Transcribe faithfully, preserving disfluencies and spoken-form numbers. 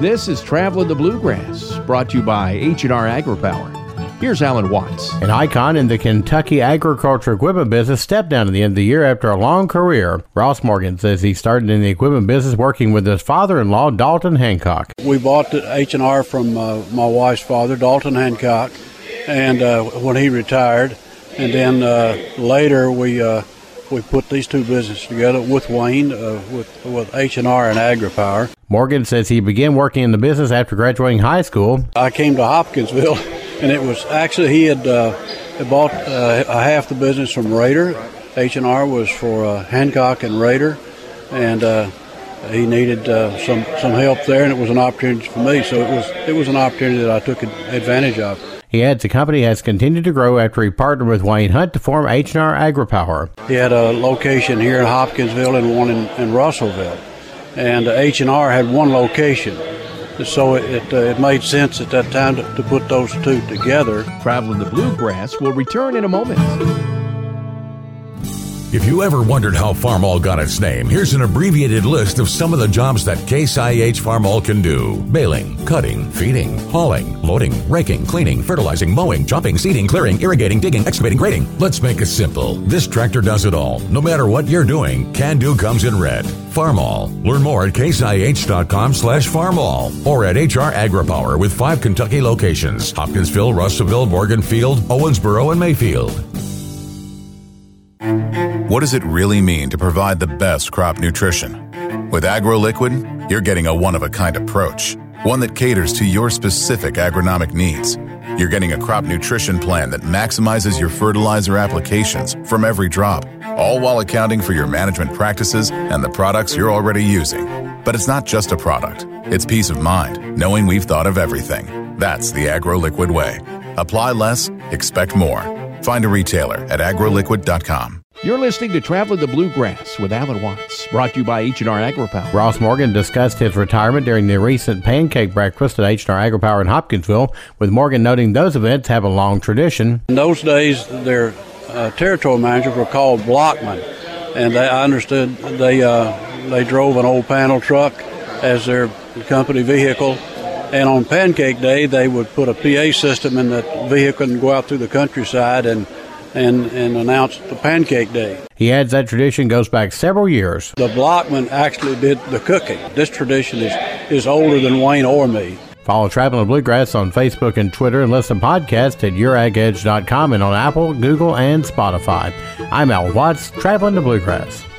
This is Traveling the Bluegrass, brought to you by H and R AgriPower. Here's Alan Watts. An icon in the Kentucky agriculture equipment business stepped down at the end of the year after a long career. Ross Morgan says he started in the equipment business working with his father-in-law, Dalton Hancock. We bought the H and R from uh, my wife's father, Dalton Hancock, and uh, when he retired. And then uh, later we uh, we put these two businesses together with Wayne, uh, with, with H and R and AgriPower. Morgan says he began working in the business after graduating high school. I came to Hopkinsville. And it was actually, he had, uh, had bought uh, a half the business from Raider. H and R was for uh, Hancock and Raider, and uh, he needed uh, some some help there, and it was an opportunity for me. So it was it was an opportunity that I took advantage of. He adds the company has continued to grow after he partnered with Wayne Hunt to form H and R AgriPower. He had a location here in Hopkinsville and one in, in Russellville, and uh, H and R had one location. So it it, uh, it made sense at that time to, to put those two together. Traveling the Bluegrass will return in a moment. If you ever wondered how Farmall got its name, here's an abbreviated list of some of the jobs that Case I H Farmall can do. Baling, cutting, feeding, hauling, loading, raking, cleaning, fertilizing, mowing, chopping, seeding, clearing, irrigating, digging, excavating, grading. Let's make it simple. This tractor does it all. No matter what you're doing, Can Do comes in red. Farmall. Learn more at caseih.com slash farmall or at H R AgriPower with five Kentucky locations: Hopkinsville, Russellville, Morganfield, Owensboro, and Mayfield. What does it really mean to provide the best crop nutrition? With AgroLiquid, you're getting a one-of-a-kind approach, one that caters to your specific agronomic needs. You're getting a crop nutrition plan that maximizes your fertilizer applications from every drop, all while accounting for your management practices and the products you're already using. But it's not just a product. It's peace of mind, knowing we've thought of everything. That's the AgroLiquid way. Apply less, expect more. Find a retailer at agroliquid dot com. You're listening to Traveling the Bluegrass with Alan Watts, brought to you by H and R AgriPower. Ross Morgan discussed his retirement during the recent pancake breakfast at H and R AgriPower in Hopkinsville, with Morgan noting those events have a long tradition. In those days, their uh, territory managers were called blockmen, and they, I understood they uh, they drove an old panel truck as their company vehicle. And on Pancake Day, they would put a P A system in that vehicle and go out through the countryside and and, and announce the Pancake Day. He adds that tradition goes back several years. The blockmen actually did the cooking. This tradition is, is older than Wayne or me. Follow Traveling the Bluegrass on Facebook and Twitter, and listen to podcasts at your ag edge dot com and on Apple, Google, and Spotify. I'm Al Watts, Traveling the Bluegrass.